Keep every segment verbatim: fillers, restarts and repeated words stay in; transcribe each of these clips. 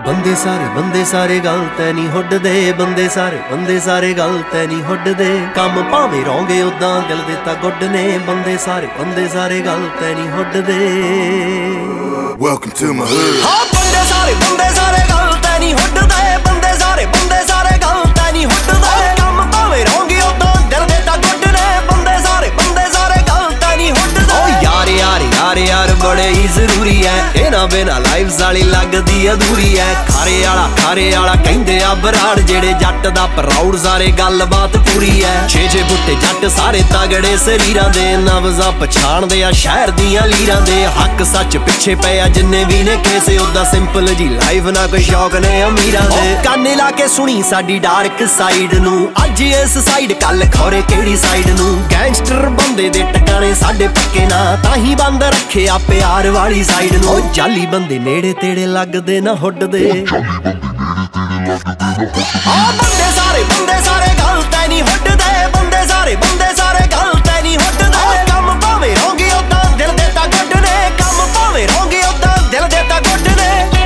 ਬੰਦੇ ਸਾਰੇ ਬੰਦੇ ਸਾਰੇ ਗੱਲ ਤੈ ਨਹੀਂ ਹੁੱਡਦੇ, ਬੰਦੇ ਸਾਰੇ ਬੰਦੇ ਸਾਰੇ ਗੱਲ ਤੈ ਨਹੀਂ ਹੁੱਡਦੇ। ਕੰਮ ਭਾਵੇਂ ਰੋਂਗੇ ਉਦਾਂ ਦਿਲ ਦੇ ਤਾਂ ਗੁੱਡ ਨੇ, ਬੰਦੇ ਸਾਰੇ ਬੰਦੇ ਸਾਰੇ ਗੱਲ ਤੈ ਨਹੀਂ ਹੁੱਡਦੇ। Welcome to my hood। ਹਾਂ ਬੰਦੇ ਸਾਰੇ ਬੰਦੇ ਸਾਰੇ ਗੱਲ ਤੈ ਨਹੀਂ ਹੁੱਡਦੇ, ਬੰਦੇ ਸਾਰੇ ਬੰਦੇ ਸਾਰੇ ਗੱਲ ਤੈ ਨਹੀਂ ਹੁੱਡਦੇ। ਕੰਮ ਭਾਵੇਂ ਰੋਂਗੇ ਉਦਾਂ ਦਿਲ ਦੇ ਤਾਂ ਗੁੱਡ ਨੇ, ਬੰਦੇ ਸਾਰੇ ਬੰਦੇ ਸਾਰੇ ਗੱਲ ਤੈ ਨਹੀਂ ਹੁੱਡਦੇ। ਓ ਯਾਰ ਯਾਰ ਯਾਰ ਯਾਰ ਬੜੇ ਹੀ ਜ਼ਰੂਰੀ ਐ, ਇਹਨਾਂ ਬਿਨਾਂ ਲਾਈਫ ਸਾਲੀ ਲੱਗਦੀ ਅਧੂਰੀ ਐ। ਖਾਰੇ ਵਾਲਾ ਖਾਰੇ ਵਾਲਾ ਕਹਿੰਦੇ ਆ ਬਰਾੜ, ਜਿਹੜੇ ਜੱਟ ਦਾ ਪ੍ਰਾਊਡ ਸਾਰੇ ਗੱਲਬਾਤ ਪੂਰੀ ਐ। ਛੇ ਛੇ ਬੁੱਟੇ ਜੱਟ ਸਾਰੇ ਤਗੜੇ ਸਰੀਰਾਂ ਦੇ, ਨਬਜ਼ਾਂ ਪਛਾਣਦੇ ਆ ਸ਼ਹਿਰ ਦੀਆਂ ਲੀਰਾਂ ਦੇ। ਹੱਕ ਸੱਚ ਪਿੱਛੇ ਪਏ ਆ ਜਿੰਨੇ ਵੀ ਨੇ ਕੇਸੇ, ਉਦਾਂ ਸਿੰਪਲ ਜੀ ਲਾਈਫ ਨਾ ਕੋਈ ਸ਼ੌਕ ਨੇ ਅਮੀਰਾਂ ਦੇ। ਕੰਨ ਲਾ ਕੇ ਸੁਣੀ ਸਾਡੀ ਡਾਰਕ ਸਾਈਡ ਨੂੰ, ਅੱਜ ਇਸ ਸਾਈਡ ਕੱਲ ਖੌਰੇ ਕਿਹੜੀ ਸਾਈਡ ਨੂੰ। ਗੈਂਗਸਟਰ ਬੰਦੇ ਦੇ ਟਿਕਾਣੇ ਸਾਡੇ ਪੱਕੇ ਨਾ, ਤਾਂ ਹੀ ਬੰਦ ਰੱਖਿਆ ਪਿਆਰ ਵਾਲੀ ਸਾਈਡ ਨੂੰ। ਉਹ ਜਾਲੀ ਬੰਦੇ ਨੇੜੇ ਤੇੜੇ ਲੱਗਦੇ ਨਾ ਹੁੱਡਦੇ। ਆ ਬੰਦੇ ਸਾਰੇ ਬੰਦੇ ਸਾਰੇ ਗੱਲ ਤੈ ਨਹੀਂ ਹੁੱਡਦੇ, ਬੰਦੇ ਸਾਰੇ ਬੰਦੇ ਸਾਰੇ ਗੱਲ ਤੈ ਨਹੀਂ ਹੁੱਡਦੇ। ਕੰਮ ਭਾਵੇਂ ਰੋਂਗੇ ਉਦਾਂ ਦਿਲ ਦੇ ਤਾਂ ਗੁੱਡ ਨੇ, ਕੰਮ ਭਾਵੇਂ ਰੋਂਗੇ ਉਦਾਂ ਦਿਲ ਦੇ ਤਾਂ ਗੁੱਡ ਨੇ।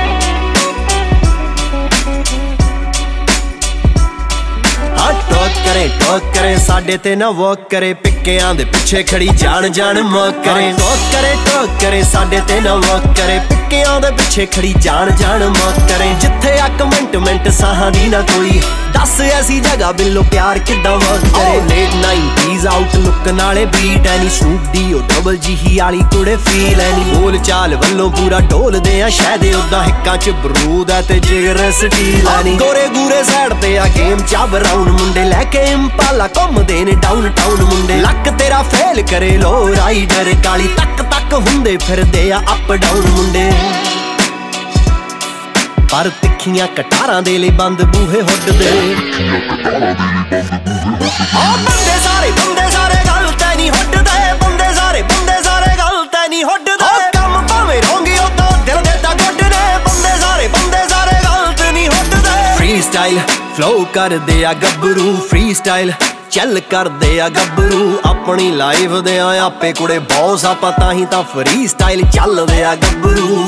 ਹਾਂ ਟੋਕ ਕਰੇ ਟੋਕ ਕਰੇ ਸਾਡੇ ਤੇ ਨਾ ਵੋਕ ਕਰੇ, ਪਿੱਕਿਆਂ ਦੇ ਪਿੱਛੇ ਖੜੀ ਜਾਣ ਜਾਣ ਮੌਕ ਕਰੇ। ਟੋਕ ਕਰੇ ਟੋਕ ਕਰੇ ਸਾਡੇ ਤੇ ਨਾ ਵੋਕ ਕਰੇ, ਪਿੱਕਿਆਂ ਦੇ ਪਿੱਛੇ ਖੜੀ ਜਾਣ ਜਾਣ ਮੌਕ ਕਰੇ। ਜਿੱਥੇ ਅੱਕ ਮਿੰਟ ਮਿੰਟ ਸਾਹਾਂ ਦੀ ਨਾ ਕੋਈ, ਦੱਸ ਐਸੀ ਜਗ੍ਹਾ ਬਿੱਲੋ ਪਿਆਰ ਕਿੱਦਾਂ ਵਰਕ ਕਰੇ। ਲੇਟ ਨਾਈਨਟੀਜ਼ ਆਊਟਲੁੱਕ ਨਾਲੇ ਬੀਟ ਐ ਨੀ, ਸੂਟ ਦੀ ਉਹ ਡਬਲ ਜਿਹੀ ਵਾਲੀ ਕੁੜੇ ਫੀਲ ਐ ਨੀ। ਬੋਲ ਚਾਲ ਵੱਲੋਂ ਪੂਰਾ ਢੋਲਦੇ ਆ ਸ਼ਾਇਦ, ਉਦਾਂ ਹਿੱਕਾਂ ਚ ਬਰੂਦ ਐ ਤੇ ਜਿਗਰ ਸਟੀਲ ਐ ਨੀ। ਗੋਰੇ ਗੂਰੇ ਸਾਈਡ ਤੇ ਆ ਗੇਮ ਚ ਬਰਾਊਨ ਮੁੰਡੇ, ਲੈ ਕੇ ਇੰਪਾਲਾ ਘੁੰਮਦੇ ਨੇ ਡਾਊਨ ਟਾਊਨ ਮੁੰਡੇ। ਲੱਕ ਤੇਰਾ ਫੇਲ ਕਰੇ ਲੋ ਰਾਈਡਰ, ਕਾਲੀ ਤੱਕ ਤੱਕ ਹੁੰਦੇ ਫਿਰਦੇ ਆ ਅਪ ਡਾਊਨ ਮੁੰਡੇ। ਪਰ ਤਿੱਖੀਆਂ ਕਟਾਰਾਂ ਦੇ ਲਈ ਬੰਦ ਬੂਹੇ ਹੁੱਡਦੇ। ਆ ਬੰਦੇ ਸਾਰੇ ਬੰਦੇ ਸਾਰੇ ਗੱਲ ਤੈ ਨਹੀਂ ਹੁੱਡਦੇ, ਬੰਦੇ ਸਾਰੇ ਬੰਦੇ ਸਾਰੇ ਗੱਲ ਤੈ ਨਹੀਂ ਹੁੱਡਦੇ। ਕੰਮ ਭਾਵੇਂ ਰੋਂਗੇ ਉਦਾਂ ਦਿਲ ਦੇ ਤਾਂ ਗੁੱਡ ਨੇ, ਬੰਦੇ ਸਾਰੇ ਬੰਦੇ ਸਾਰੇ ਗੱਲ ਤੈ ਨਹੀਂ ਹੁੱਡਦੇ। ਫ੍ਰੀ ਸਟਾਈਲ ਫਲੋ ਕਰਦੇ ਆ ਗੱਭਰੂ, ਫ੍ਰੀ ਸਟਾਈਲ ਚੱਲ ਕਰਦੇ ਆ ਗੱਭਰੂ। ਆਪਣੀ ਲਾਈਫ ਦੇ ਆ ਆਪੇ ਕੁੜੇ ਬੌਸ, ਆਪਾਂ ਤਾਂ ਹੀ ਤਾਂ ਫ੍ਰੀ ਸਟਾਈਲ ਚੱਲਦੇ ਆ ਗੱਭਰੂ।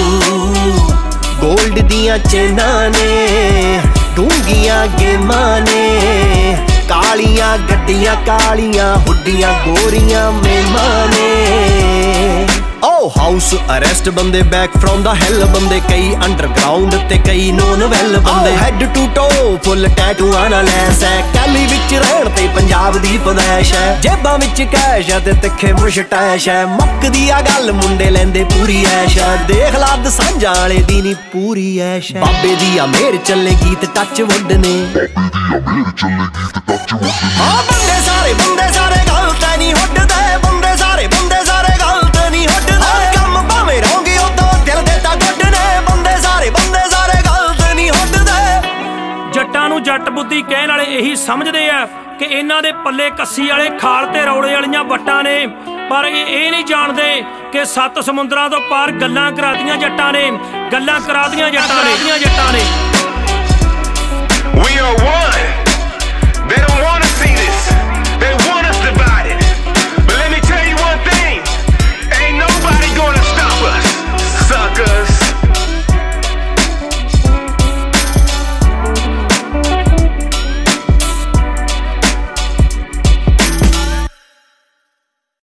ਗੋਲਡ ਦੀਆਂ ਚੇਨਾਂ ਨੇ, ਡੂੰਘੀਆਂ ਗੇਮਾਂ ਨੇ, ਕਾਲੀਆਂ ਗੱਡੀਆਂ ਕਾਲੀਆਂ ਹੁੱਡੀਆਂ ਗੋਰੀਆਂ ਮੇਮਾਂ ਨੇ। ਓ ਹਾਊਸ ਅਰੈਸਟ ਬੰਦੇ ਬੈਕ ਫਰੋਮ ਦਾ ਹੈਲ ਬੰਦੇ, ਕਈ ਅੰਡਰਗਰਾਉਂਡ ਤੇ ਕਈ ਨੋਨ ਵੈਲ ਬੰਦੇ। ਹੈਡ ਟੂ ਟੋ ਫੁੱਲ ਟੈਟੂਆਂ ਨਾਲ ਲੈਸ ਐ, ਕੈਲੀ ਵਿੱਚ ਰਹਿਣ ਤੇ ਪੰਜਾਬ ਦੀ ਪਦੈਸ਼ ਐ। ਜੇਬਾਂ ਵਿੱਚ ਕੈਸ਼ ਐ ਤੇ ਤਿੱਖੇ ਮੁਸ਼ਟੈਸ਼ ਐ, ਮੁੱਕਦੀ ਆ ਗੱਲ ਮੁੰਡੇ ਲੈਂਦੇ ਪੂਰੀ ਐਸ਼ ਐ। ਦੇਖ ਲਾ ਦਸਾਂਝਾਂ ਵਾਲੇ ਦੀ ਨੀ ਪੂਰੀ ਐਸ਼ ਐ। ਬਾਬੇ ਦੀ ਆ ਮੇਰ ਚੱਲੇ ਗੀਤ ਟੱਚ ਵੁੱਡ ਨੇ, ਆ ਬੰਦੇ ਸਾਰੇ ਬੰਦੇ ਸਾਰੇ ਗੱਲ ਤੈ ਨਹੀਂ ਹੁੱਡਦੇ, ਬੰਦੇ ਸਾਰੇ ਬੰਦੇ ਸਾਰੇ ਗੱਲ ਤੈ ਨਹੀਂ ਹੁੱਡਦੇ। ਕੰਮ ਭਾਵੇਂ ਰੋਂਗੇ ਉਦਾਂ ਦਿਲ ਦੇ ਤਾਂ ਗੁੱਡ ਨੇ, ਬੰਦੇ ਸਾਰੇ ਬੰਦੇ ਸਾਰੇ ਗੱਲ ਤੈ ਨਹੀਂ ਹੁੱਡਦੇ। ਜੱਟਾਂ ਨੂੰ ਜੱਟ ਬੁੱਧੀ ਕਹਿਣ ਵਾਲੇ ਇਹੀ ਸਮਝਦੇ ਆ ਕਿ ਇਹਨਾਂ ਦੇ ਪੱਲੇ ਕੱਸੀ ਵਾਲੇ ਖਾਲ ਤੇ ਰੌਲੇ ਵਾਲੀਆਂ ਵੱਟਾਂ ਨੇ, ਪਰ ਇਹ ਇਹ ਨਹੀਂ ਜਾਣਦੇ ਕਿ ਸੱਤ ਸਮੁੰਦਰਾਂ ਤੋਂ ਪਾਰ ਗੱਲਾਂ ਕਰਾਦੀਆਂ ਜੱਟਾਂ ਨੇ, ਗੱਲਾਂ ਕਰਾਦੀਆਂ ਜੱਟਾਂ ਨੇ ਜੱਟਾਂ ਨੇ। We are one।